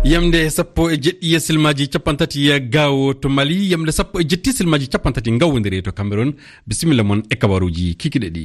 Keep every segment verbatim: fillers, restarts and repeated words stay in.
yamde sappo e jeɗɗi silmaji capantati gawo to Mali yamde sappo e jetti silmaji capantati gawodiri to Cameroun. Bisimilla mon e kabaruji kikiɗe ɗi.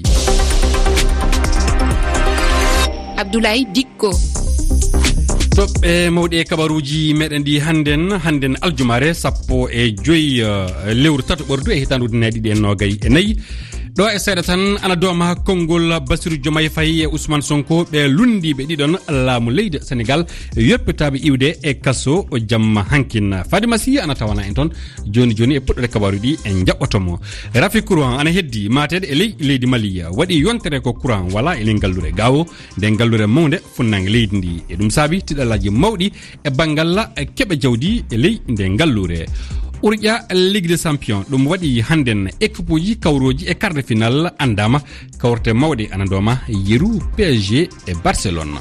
Abdoulaye Dikko. toɓɓe mawɗi e kabaruji meɗen ɗi hannden hannden aljumare sappo e joyi uh, lewru tato ɓordu e hitandu ujunere ɗiɗi e nogay e nayyi ɗo e seeɗa tan ana doma konngol Bassirou Diomaye Faye e Ousmane Sonko ɓe lundiɓe ɗiɗon laamu leydi Sénégal yoppitaɓe iwde e kaso jamma hankin. Fadima Sy ana tawana en toon joni joni e puɗɗore kabaru ɗi en jaɓɓotomo. Rafi courant ana heddi matede e ley leydi Mali waɗi yontere ko courant wala e ley gallure gawo nde gallure mawde funnange leydi ndi e ɗum saabi tiɗalaji mawɗi e banggal keɓe jawdi e ley nde gallure. Urƴa Ligue des Champions ɗum waɗi hannden équipe uji kawroji e quart de finale andama kawrte mawɗe anandoma yeru P S G e Barcelone.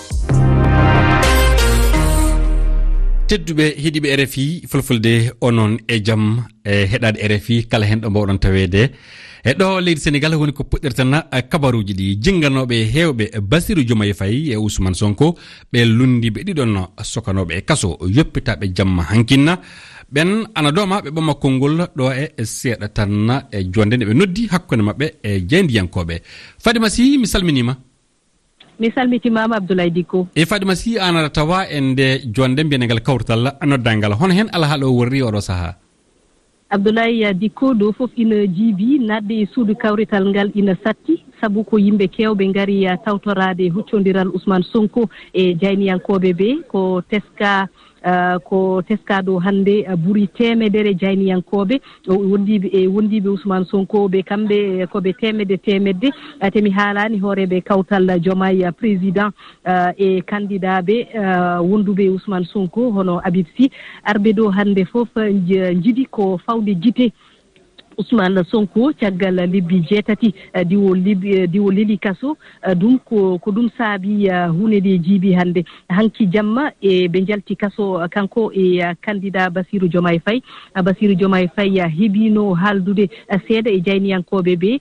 tedduɓe heeɗiɓe R F I fulfulde onon e jaam e heɗade R F I kala hen ɗo mbawɗon tawede e ɗo leydi Sénégal woni ko puɗɗirtan kabaruji ɗi jingganoɓe hewɓe Bassirou Diomaye Faye e Ousmane Sonko ɓe lundiɓe ɗiɗon sokanoɓe e kaso yoppitaɓe jamma hankinna ɓen ana doma ɓe ɓama konngol ɗo e seeɗa tan e jonde nde ɓe noddi hakkunde mabɓe e jeydiyankoɓe. Fadima Sy mi salminima. mi salmitimama Abdoulaye Dikko. e Fadima Sy an tawa en nde jonde mbiyenegal kawrital noddalngal hono hen alhaala o worri oɗo saaha. Abdoulaye Dikko ɗo foof ina jiibi nadde e suudu kawrital ngal ina satti sabu ko yimɓe kewɓe ngari tawtorade huccodiral Ousmane Sonko e jayniyankoɓe ɓe ko teska Uh, ko teskaɗo hannde uh, ɓuri temedere jayniyankoɓe wondiɓe e wondiɓe Ousmane Sonko ɓe kamɓe koɓe temedde temedde uh, temi haalani hooreɓe kawtal Diomaye président uh, e candidat ɓe uh, wonduɓe Ousmane Sonko hono Habib Sy arɓe ɗo hannde foof jiiɗi ko fawde jite Ousmane Sonko caggal lebbi jeetati diwo libbi diwo leli kaso ɗum ko ko ɗum saabi hunde nde jiibi hannde hanki jamma e ɓe jalti kaso kanko e candidat Bassirou Diomaye Faye Bassirou Diomaye Faye heɓino haaldude seeɗa e jayniyankoɓe ɓe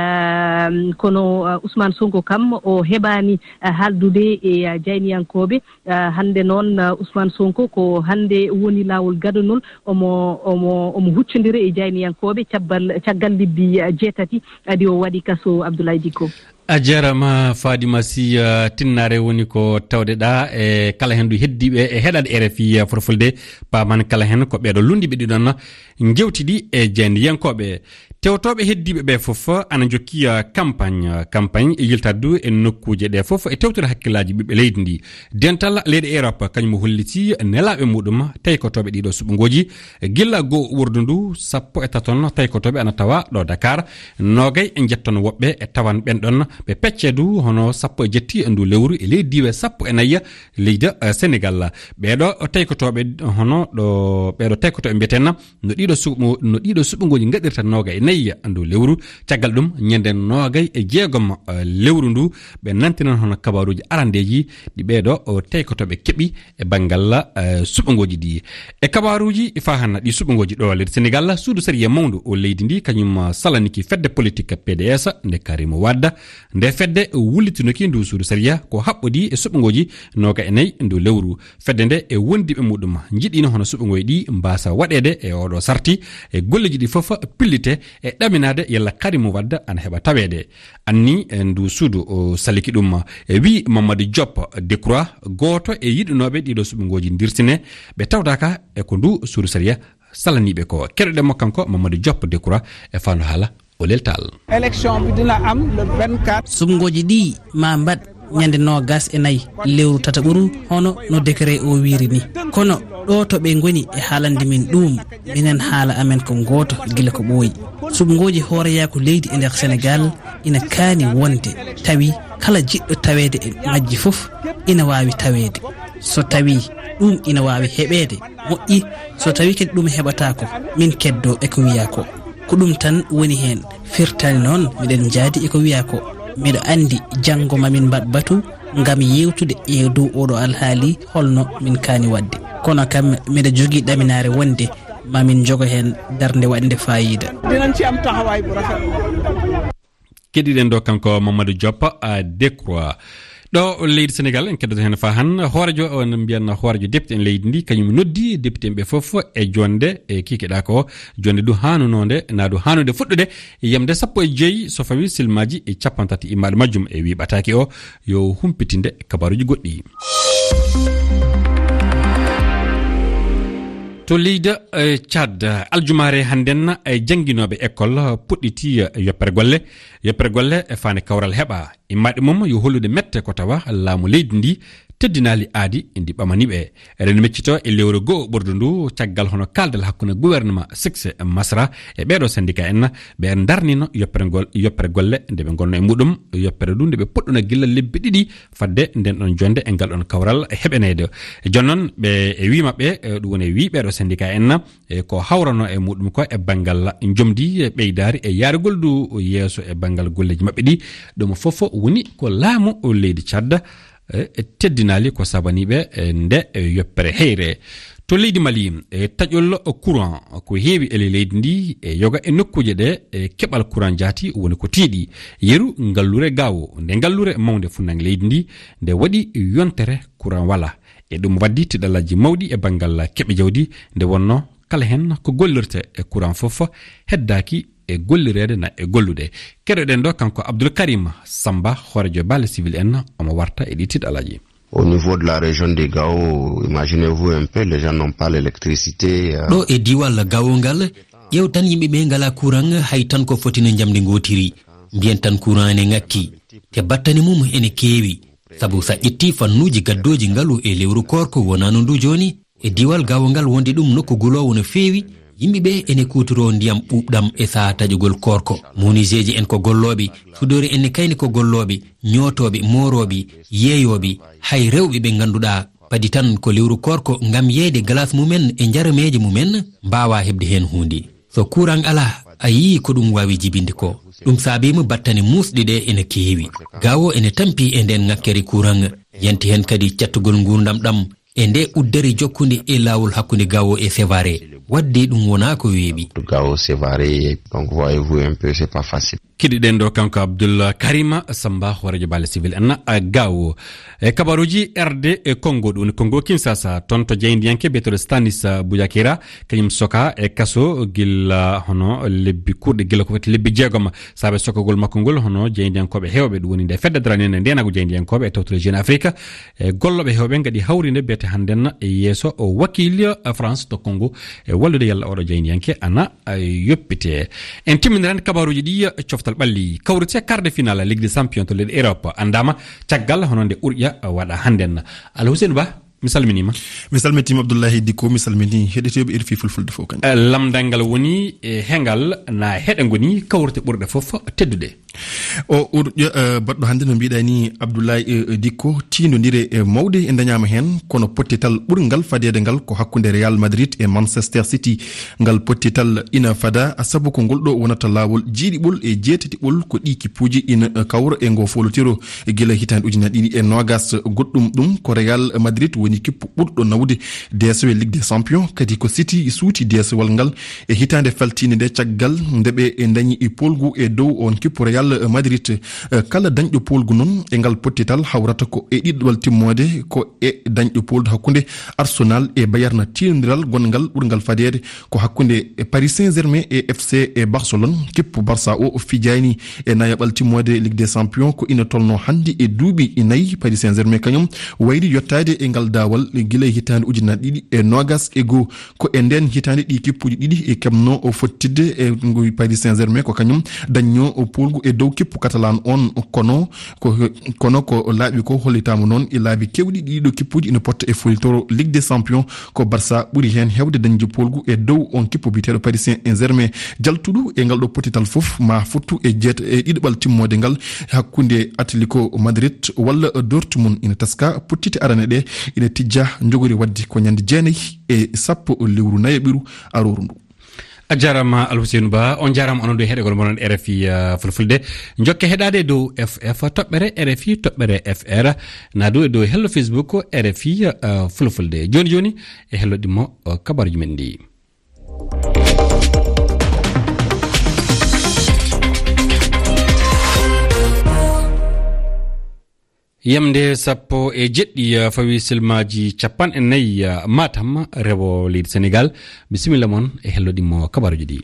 kono Ousmane Sonko kam o heɓani haaldude e jayniyankoɓe hannde noon Ousmane Sonko ko hannde woni lawol gadanol omo omo omo huccodira e jayniyankoɓe caggal libbi jeetati adi o waɗi kaso Abdoulaye Dikko. a jarama Fadima Sy uh, tinnare woni ko tawdeɗa e kala hen du heddiɓe e heɗade R F I forfulde paman kala hen ko ɓeɗo lundiɓe ɗiɗon jewtiɗi e jeydiyankoɓe tewtoɓe heddiɓe ɓe foof ana jokki campagne campagne e yiltaddu e nokkuje ɗe foof e tewtude hakkillaji ɓiɓɓe leydi ndi dental leydi Europe kañum holliti nelaɓe muɗum taykotoɓe ɗiɗo suɓogoji gilla go wurdu ndu sappo e taton taykotoɓe ana tawa ɗo Dakar nogay e jetton woɓɓe e tawan ɓen ɗon ɓe peccedu hono sappo e jetti e ndu lewru e leydi diwe sappo e nayya leydi Sénégal ɓeɗo taykotoɓe hono ɗo ɓeɗo taykotoɓe mbiyeten no ɗiɗo suɓo no ɗiɗo suɓogoji gaɗirta nogay e nayya ndu lewru caggal ɗum ñande nogay e jeegom uh, lewru ndu ɓe nantinan hono kabaruji arandeji ɗi ɓeɗo taykotoɓe keeɓi e banggal uh, suɓogoji ɗi e kabaruji fa hanna ɗi suɓogoji ɗo leydi Sénégal suudu sariya mawdu o leydi ndi kañum salaniki fedde politique P D S nde Karimo Wade nde fedde wullitinoki ndu suudu sariya ko haɓɓodi e suɓogoji noga e nayyi ndu lewru fedde nde e wondiɓe muɗum jiɗino hono suɓogoji ɗi mbasa waɗede e oɗo sarti e golleji ɗi foof pillite e ɗaminade yalla Karimo Wade ana heɓa tawede anni ndu suudu o saliki ɗum e wi Mamadou Diop Decroix goto e yiɗinoɓe ɗiɗo suɓogoji dirtine ɓe tawdaka e ko ndu suudu sariya salaniɓe ko keɗoɗen mo kanko Mamadou Diop Decroix e fanno haala o leltal élection bi dina am le vingt-quatre suɓogoji ɗi ma mbad ñande nogas e nayyi lewru tata ɓuru hono no décret o wiiri ni kono ɗo to ɓe goni e haalande min ɗum minen haala amen ko goto gila ko ɓooyi suɓogoji hooreya ko leydi e nder Sénégal ina kaani wonde tawi kala jiɗɗo tawede e majji foof ina wawi tawede so tawi ɗum ina wawi heɓede moƴƴi so tawi kadi ɗum heɓatako min keddo eko wiya ko ko ɗum tan woni hen firtani noon miɗen jaadi eko wiya ko miɗo andi janggo mamin mbaɗ batu ngam yewtude e dow oɗo alhaali holno min kaani wadde kono kam miɗa jogui ɗaminare wonde mamin jogo hen darde waɗde fayida dinañ ci am taxawaay bu rafet keɗiɗen ɗo kanko Mamadou Diop Decroix ɗo leydi Sénégal en keddoto hen fa han hoorejo on mbiyanno hoorejo député en leydi ndi kañum noddi député ɓe fof e jonde e kikeɗa ko jonde du hanunode na du hanude fuɗɗude yamde sappo e joyyi so fawi silmaji e capan tati immaɗo majjum e wi ɓataki o yo humpitinde kabaruji goɗɗi. to leydi uh, Tchad aljumare handen e jangguinoɓe école puɗɗiti yoppere golle yoppere golle e fane kawral heɓa immaɗe mum yo hollude mette ko tawa laamu leydi ndi teddinali aadi ndi ɓamaniɓe eɗen meccito e lewru goho ɓurdu ndu caggal hono kaldal hakkude gouvernement succès masra e ɓeɗo syndicat en ɓe darnino yoppere gol yoppere golle nde ɓe gonno e muɗum yoppere ndu nde ɓe puɗɗuna gilla lebbi ɗiɗi fadde nden ɗon jonde e ngal ɗon kawral heɓenede jonnon ɓe e wi maɓɓe ɗum woni e wi ɓeɗo syndicat en ko hawrano e muɗum ko e banggal jomdi ɓeydari e yarugol du yeeso e banggal golleji maɓɓe ɗi ɗum fofo woni ko laamu leydi Tchad e teddinali ko sabaniɓe nde yoppere heyre to leydi Mali e taƴol courant ko heewi ele leydi ndi e yoga e nokkuje ɗe e keɓal courant jaati woni ko tiiɗi yeru ngallure gawo nde ngallure mawde funnange leydi ndi nde waɗi yontere courant wala e ɗum waddi tiɗalaji mawɗi e banggal keɓe jawdi nde wonno kala hen ko gollirte e courant fof heddaki e gollirede na e gollude keɗoɗen ɗo kanko Abdoul Karim Samba hoorejo balle civil en omo warta e ɗi tiɗalaji. Au niveau de la région de Gao, imaginez-vous un peu, les gens n'ont pas l'électricité. Ɗo e diwal Gao ngal ƴew tan yimɓe ɓe ngala courant hay tan ko fotino jamde gotiri mbiyen tan courant ene ngakki te battani mum ene keewi sabu sa ƴetti fannuji gaddoji ngalu e lewru korko wonano ndu joni e diwal Gao ngal wonde ɗum nokku gulowo no feewi yimɓeɓe ene kutoro ndiyam ɓuɓɗam e saha taƴugol korko moniseji en ko golloɓe sudori enne kayni ko golloɓe ñootoɓe moroɓe yeeyoɓe hay rewɓe ɓe ganduɗa padi tan ko lewru korko ngam yeyde glace mumen e jarameji mumen mbawa hebde hen hunde so courant ala a yii ko ɗum wawi jibinde ko ɗum saabima battane musɗi ɗe ene keewi gawo ene tampi e nden ngakkere courant yanti hen kadi cattugol gurdam ɗam e nde uddere jokkude e lawol hakkude gawo e Sévaré wadde ɗum wona ko weeɓi Gao Sévaré donc voyez-vous un peu c'est pas facile. kiɗiɗen ɗo kanko Abdoul Karima Samba hoorejo balle civil en a Gao e kabaruji R D e Congo ɗum Congo Kinshasa toon to jeydiyanke biyeteɗo Stanis Boujakira kañum soka e kaso gilla hono lebbi kurɗe gilla ko fati lebbi jeegom saabe sokogol makko ngol hono jeydiyankoɓe hewɓe ɗum woni nde feddadara nene ndenago jeydiyankoɓe e tawtore Jeune Afrique e golloɓe hewɓe gadi hawrinde biyete handen e yeeso o wakil France to Congo e wallude yalla oɗo jeydiyanke ana yoppite en timminiran kabaruji ɗi coftal ɓalli kawrite quart de finale Ligue des Champions to leydi Europe andama caggal hono nde urƴa waɗa handen Ala Hussein Ba mi salminima mi salmitima Abdoullahi Dicko mi salmini heɗeteɓe R F I fulfulde fof kañ lamdal ngal woni e hengal na heɗe goni kawrite ɓurɗe fof teddude o urƴa baɗɗo hannde no mbiɗa ni Abdoulaye Dicko tindodire e mawde e dañama hen kono pottital ɓurgal fadede ngal ko hakkude Real Madrid e Manchester City ngal pottital ina fada saabu ko ngol ɗo wonata lawol jiiɗiɓol e jeetatiɓol ko ɗi kippuji ina kawra e ngo folotiro guila hitande ujunnaje ɗiɗi e nogas goɗɗum ɗum ko Real Madrid woni kippu ɓurɗo nawde D S W Ligue des Champions kadi ko City suuti D S wal ngal e hitande faltinde nde caggal ndeɓe e dañi e polgu e dow on kippu Real Madrid kala dañɗo polgu noon e ngal pottital hawrata ko e ɗiɗɗowal timmode ko e dañɗo poldu hakkude Arsenal e Bayern tinodiral gongal ɓurgal fadede ko hakkude Paris Saint-Germain e F C e Barcelone kippu Barça o fijani e nayaɓal timmode Ligue des Champions ko ina tolno hande e duuɓi e nayyi Paris Saint-Germain kañum wayri yottade e ngal dawal guila hitande ujunnaje ɗiɗi e nogas e goho ko e nden hitande ɗi kippuji ɗiɗi e kemno o fottidde e ngo Paris Saint-Germain ko kañum dañño o polgu e dow kippu Catalan on kono ko kono ko laaɓi ko hollitama noon e laabi kewɗi ɗiɗo kippuji ina potta e folitoro Ligue des Champions ko Barça ɓuuri hen hewde dañde polgu e dow on kippu biteɗo Paris Saint-Germain jaltuɗo e ngal ɗo pottital foof ma fottu e jeeta e ɗiɗoɓal timmode ngal hakkude Atlético Madrid walla Dortmund ina taska pottite arane ɗe ina tijja jogori wadde ko ñande jeenayyi e sappo lewru nayaɓiru aroru ndu a jarama Alhusseinou Ba on jarama onon ɗo heɗegol monon R F I uh, fulfulde jokke heɗade dow F F toɓɓere R F I toɓɓere F R na dow e dow hello Facebook R F I uh, fulfulde joni joni e hello ɗimmo uh, kabaruji men ndi yamde sappo e jeɗɗi fawi silmaji capan e nayyi Matam rewo leydi Sénégal. Bisimilla mon e helloɗimo kabaruji ɗi.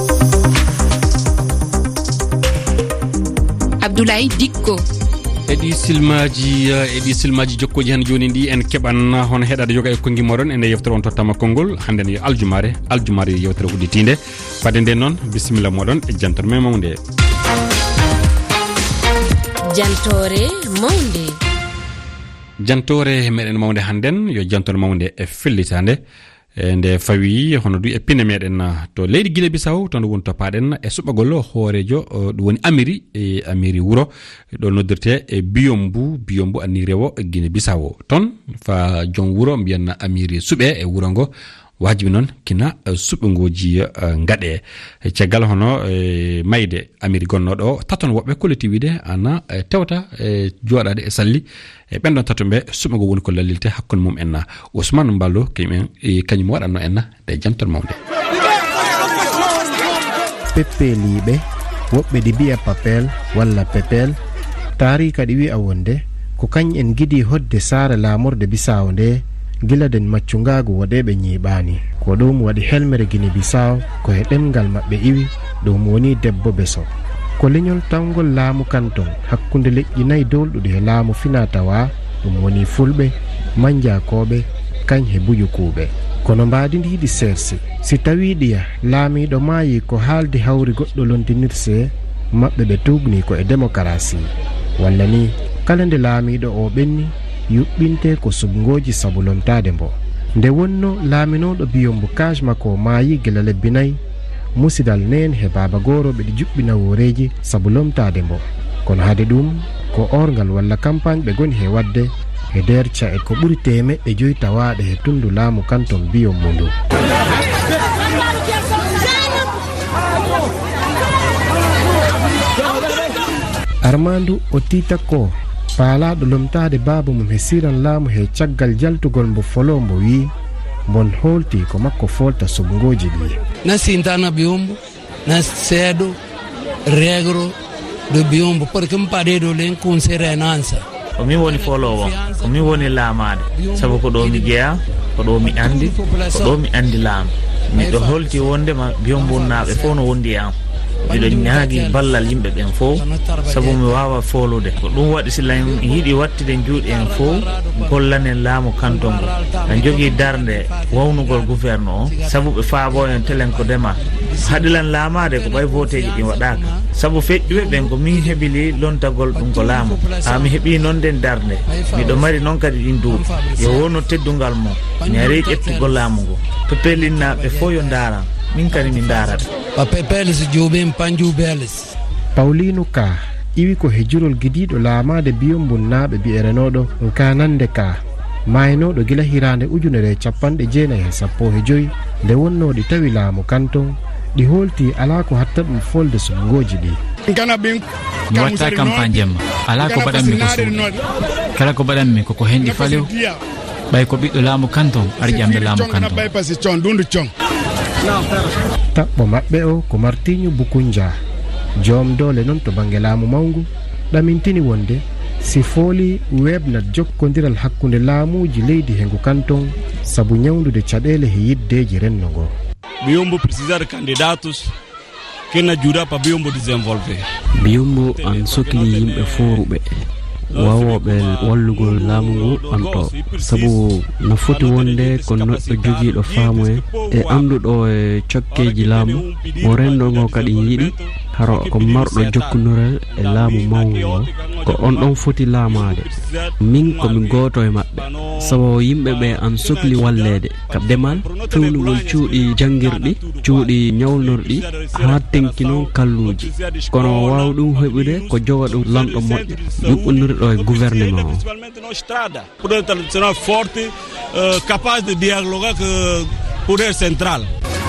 Abdoulaye Dikko. eɗi silmaji eɗi silmaji jokkoji hen joni ndi en keɓan hono heɗade joga e konngui moɗon ene yewtere on tottama konngol hande yo aljumare aljumare yewtere udditinde fadde nden noon bisimilla moɗon e jantore men mawde. jantore mawde jantore meɗen mawde hannden yo jantore mawde e fellitande e nde fawi hono du e pine meɗen to leydi Guinée Bissau toon woni topaɗen e suɓagol hoorejo ɗum woni amiri e amiri wuro ɗo noddirte e biyombu biyombu anni rewo Guinée Bissau toon fa joom wuro mbiyanna amiri suɓe e wuro ngo wajibi noon kina suɓogoji gaɗe caggal hono e mayde amiri gonnoɗo o taton woɓɓe collectivité ana tewta e joɗade e salli e ɓenɗon tatomɓe suɓogo woni ko lalilte hakkude mum en Ousmane Mballo kañumen kañum waɗanno en de jamton mawde. peppeliɓe woɓɓe ɗi mbiya papel walla pepel tarika ɗi wi'a wonde ko kañ en giɗi hodde saara lamorde Bissau nde gila den maccugagu waɗeɓe ñiɓani ko ɗum waɗi helmere Guinée Bissau ko e ɗemgal maɓɓe iwi ɗum woni debbo beso ko leñol tawgol laamu kanton hakkunde leƴƴi nayyi dolɗuɗi e laamu finatawa ɗum woni fulɓe manjakoɓe kañ he buyukuɓe kono mbadi ndi yiɗi sersi si tawi ɗiya laamiɗo maayi ko haaldi hawri goɗɗo londinirse maɓɓe ɓe tugni ko e démocratie walla ni kala nde laamiɗo o ɓenni yuɓɓinte ko subgoji sabu lontade mbo nde wonno laaminoɗo biyombo kaj makko maayi gila lebbi nayyi musidal nen he baba goroɓe ɗi juɓɓina woreji sabu lomtade mbo kono haade ɗum ko orgal walla campagne ɓe goni he wadde e nder cae ko ɓuri temeɗɗe joyi tawaɗe he tundu laamu kanton biyombo ndu. armandu o tita ko paalaɗo lomtade baba mum he siran laamu he caggal jaltugol mbo folo mbo wi bon holti ko makko folta subgoji ɗi na sintana biyombo na seeɗo regro do biyombo por que mpaɗe ɗo len consérenansa ko min woni folowo ko min woni laamade sabu ko ɗo mi jeeya ko ɗo mi andi ko ɗo mi andi laamu miɗo holti wondema biyombo naɓe fof no wondi am miɗo ñaagui ballal yimɓe ɓen fof sabu mi wawa folude ko ɗum waɗi sila yiiɗi wattide juuɗe en fof gollanen laamu kanton ngo en jogui darde wawnugol gouverne o sabu ɓe faabo en telen ko dema haɗilan laamade ko ɓay voteji ɗi waɗaka sabu feƴƴuɓe ɓen ko min heeɓili lontagol ɗum ko laamu ha mi heeɓi noon nden darde miɗo mari noon kadi ɗin duuɓi yo wonno teddungal mo mi ari ƴettugol laamu ngo pepelinnaɓe fof yo daran min kadi mi darata pa pepeles joɓen panjubeles Paulinu Ka iwi ko hejurol gidiɗo laamade biyombo naaɓe bi'erenoɗo ka nande ka maynoɗo gila hirande ujunere capanɗe jeenayi e sappo he joyi nde wonno ɗi tawi laamu kanton ɗi holti ala ko hatta ɗum folde subgoji ɗi. mi watta campagne jemma ala ko baɗanmi ko suuɗi kala ko baɗanmi koko henɗi falew ɓay ko ɓiɗɗo laamu kanton ari ƴamde laamu kanton. taɓɓo maɓɓe o ko Martinho Bukunja joom doole noon to banggue laamu mawgu ɗamintini wonde si fooli webnat jokkodiral hakkude laamuji leydi hengu kanton sabu ñawdude caɗele he yiddeji renno ngo. biyombo precisar candidatus kena juuɗa pa biyombo désenvolvé biyombo an sokli yimɓe foruɓe wawoɓe wallugol laamu ngu an ɗo sabu no foti wonde ko neɗɗo joguiɗo faamu e e anduɗo e cokkeji laamu mo renndo ngo kadi yiiɗi haro ko marɗo jokkunorel e laamu mawgu o ko on ɗon foti laamade min komi goto e maɓɓe sabu yimɓeɓe an sohli wallede ka demal fewnugol cuuɗi janguirɗi cuuɗi ñawnorɗi ha tenki noon kalluji kono wawa ɗum heɓude ko joga ɗum lamɗo moƴƴo yuɓɓinirɗo e gouvernement o capable de dialoguer avec le pouvoir central.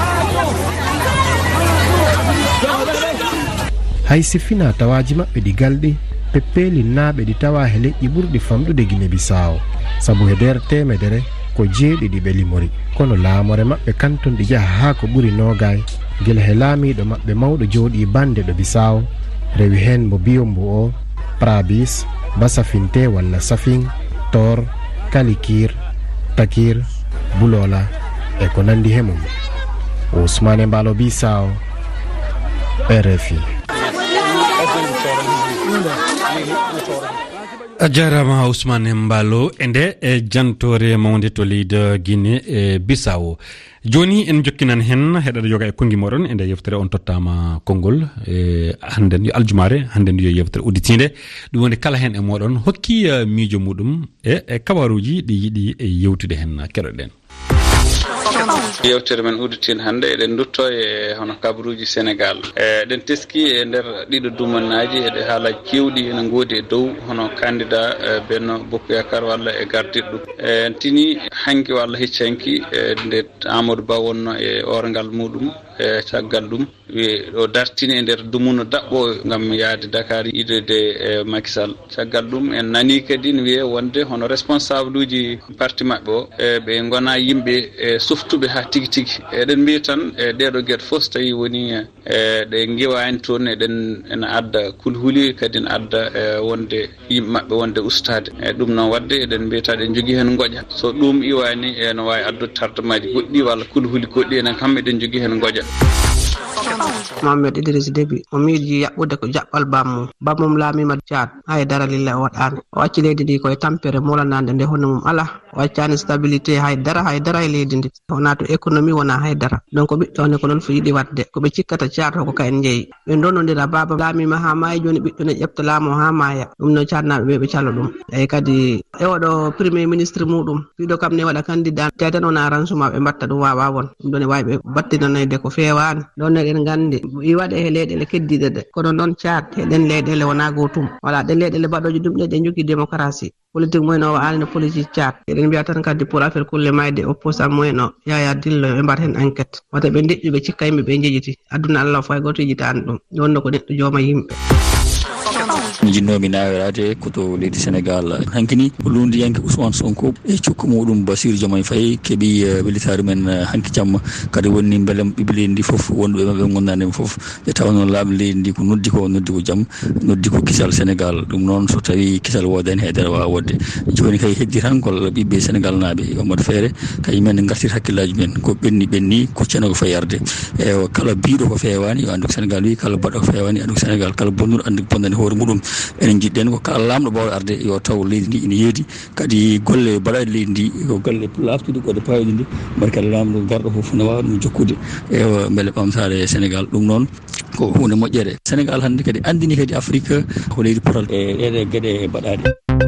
haysi fina tawaji maɓɓe ɗi galɗi peppeli naaɓe ɗi tawa he leƴƴi ɓurɗi famɗude Guinée Bissau sabu he nder temedere ko jeeɗiɗi ɓe limori kono laamore maɓɓe kanton ɗi jaha ha ko ɓuri nogay gila he laamiɗo maɓɓe mawɗo jooɗi bande ɗo Bissau rewi hen mo biyombo o Prabis basafinte walla safin tor kalikir takir bulola e ko nandi hemum. Ousmane Mbalo Bissau, R F I. a jarama Ousmane Mbalo ende e jantore mawde to leydi Guinée e Bissau. Joni en jokkinan hen heɗaɗo yoga e kongi moɗon ende yeftere on tottama konngol e handen yo aljumare handen yo yeftere udditinde ɗum woni kala hen e moɗon hokki miijo muɗum e kabaruji ɗi yiɗi e yewtude hen keɗoɗen. yewtere men udditinde hannde eɗen dutto e hono kabaruji Sénégal eɗen teski e nder ɗiɗo dumannaji eɗe haalaji kewɗi ene goodi e dow hono candidat Benno Bokk Yakar walla e gardirɗo en tini hanki walla heccanki nde Amadou Ba wonno e orgal muɗum e caggal ɗum wi o dartini e nder dumuno daɓɓo ngam yaade Dakar idede e Macky Sall caggal ɗum en nani kadi ne wiye wonde hono responsable uji parti maɓɓe o e ɓe gona yimɓe e suftuɓe ha tigi tigi eɗen mbiya tan e ɗeɗo gueɗe fof so tawi woni e ɗe giwani toon eɗen ene adda kulhuli kadi ne adda e wonde yimɓe maɓɓe wonde ustade e ɗum noon wadde eɗen mbiyata ɗen jogui hen goƴa so ɗum iwani ene wawi addude tardemaji goɗɗi walla kulhuli goɗɗi enen kamɓe eɗen jogui hen goƴa. Mohamed Idriss Déby o miiji yaɓɓude ko jaɓɓal bammum bammum laamima Tchad haydara lilla o waɗani o acci leydi ndi koye tampere mulanade nde hono mum ala o accani stabilité haydara haydara e leydi ndi wona to économie wona haydara donc ɓiɗɗo ne ko noon fo yiɗi wadde koɓe cikkata Tchad ko kayen jeeyi ɓe donnodira baba laamima ha maayi joni ɓiɗɗo ne ƴefta laamu ha maaya ɗum no Tchadnaɓe ɓe ɓe calo ɗum eyyi kadi e oɗo premier ministre muɗum ɓiɗo kam ne waɗa candidat teten wona ransuma ɓe mbatta ɗum wawa won ɗum ɗon ne wawi ɓe battinanayde ko fewani ɗon eɗen gandi i waɗe e leyɗele keddiɗe ɗe kono noon Tchad heɗen leyɗele wona gotum voilà ɗen leyɗele mbaɗoji ɗum ɗe ɗe jogui démocratie politique mumen o ani no politique Tchad eɗen mbiya tan kadi pour affaire kulle mayde opposant mumen o Yaya Dillo ɓe mbat hen enquête wata ɓe deƴƴu ɓe cikka yimɓe ɓe jejiti aduna Allah fo hay goto yejitani ɗum wonno ko neɗɗo jooma yimɓe. mi jinnomi nawirade koto leydi Sénégal hankini ko lundi yanke Ousmane Sonko e cukku muɗum Bassirou Diomaye Faye keeɓi welitare men hanki jamma kadi wonni beele ɓiɓɓe leydi ndi foof wonɓe maɓe gondanema foof e tawa noon laaɓi leydi ndi ko noddi ko noddi ko jaam noddi ko kisal Sénégal ɗum noon so tawi kisal wodani haydara wawa wodde joni kay heddi tan ko ɓiɓɓe Sénégal naaɓe omoɗo feere kay men gartir hakkillaji men ko ɓenni ɓenni kuccano ko fayarde e kala biɗo ko fewani yo andu ko Sénégal wi kala baɗɗo ko fewani andu ko Sénégal kala bonnuɗo andu ko bonnani hoore muɗum enen jiɗɗen ko kala lamɗo bawɗo arde yo taw leydi ndi ina yeedi kadi golle mbaɗaɗe leydi ndi ko golle laftude goɗe pawɗe ndi mbaɗa kala lamɗo garɗo foof ne wawa ɗum jokkude e beele ɓamtare Sénégal ɗum noon ko hunde moƴƴere Sénégal hannde kadi andini kadi Afrique ko leydi potal e ɗeɗe gueɗe mbaɗaɗe.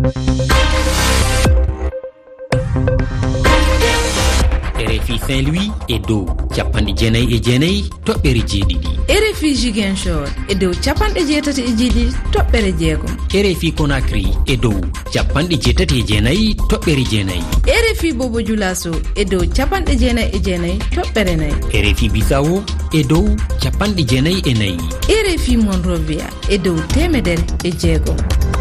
R F I Saint-Louis e dow capanɗe jeenayyi e jeenayyi toɓɓere jeeɗiɗi. R F I Ziguinchor e dow capanɗe jeetati e jeeɗiɗi toɓɓere jeegom. R F I Conakry e dow capanɗe jeetati e jeenayyi toɓɓere jeenayyi. R F I Bobo Dioulasso e dow capanɗe jeenayyi e jeenayyi toɓɓere nayyi. R F I Bissau e dow capanɗe jeenayyi e nayyi. R F I Monrovia e dow temedere e jeegom.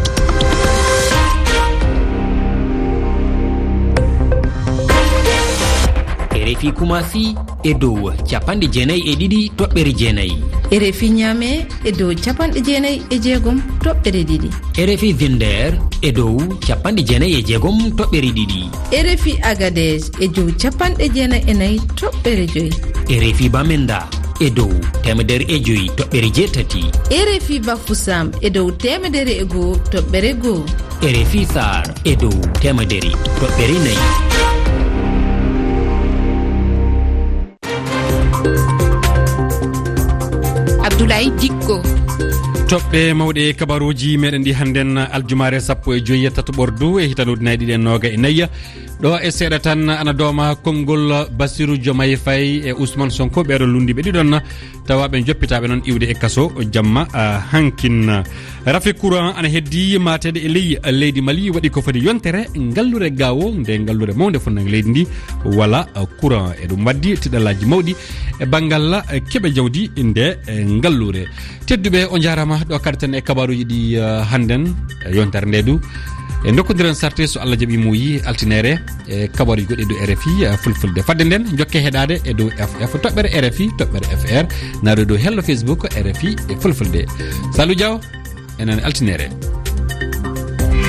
R F I Kumasi e dow capanɗe jeenayyi e ɗiɗi toɓɓere jeenayyi. R F I Niamey e dow capanɗe jeenayyi e jeegom toɓɓere ɗiɗi. R F I Zinder e dow capanɗe jeenayyi e jeegom toɓɓere ɗiɗi. R F I Agadez e dow capanɗe jeenayyi e nayyi toɓɓere joyyi. R F I Bamenda e dow temedere e joyyi toɓɓere jeetati. R F I Bafoussam e dow temedere e goho toɓɓere goho. R F I Sar e dow temedere toɓɓere nayyi. Abdoulaye Dikko toɓɓe mawɗe kabaruji meɗen ɗi hannden aljumare sappo e joyi yettato ɓordu e hitanude nayi ɗiɗi e noga e nayya ɗo e seeɗa tan ana dooma konngol Bassirou Diomaye Faye e Ousmane Sonko ɓeɗo lundiɓe ɗiɗon tawaɓe joppitaɓe noon iwde e kaso jamma hankin. Rafi courant ana heddi matede e ley leydi Mali waɗi ko foti yontere ngallure gawo nde ngallure mawde fonnange leydi ndi wala courant e ɗum waddi tiɗalaji mawɗi e banggal keɓe jawdi nde ngallure. Tedduɓe o jarama ɗo kadi tan e kabaruji ɗi hannden yontere nde du e dokkodiren sarte so Allah jaaɓi muyi altinere e kabaruji goɗɗi do R F I fulfulde fadde nden jokke heɗade e dow F F toɓɓere R F I toɓɓere F R naɗo dow hello Facebook R F I e fulfulde. Salou Diaw enen altinere.